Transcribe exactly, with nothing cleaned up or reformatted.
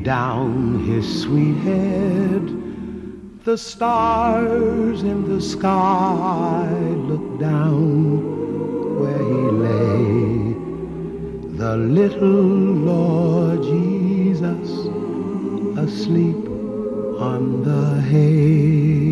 down his sweet head. The stars in the sky looked down where he lay. The little Lord Jesus asleep on the hay.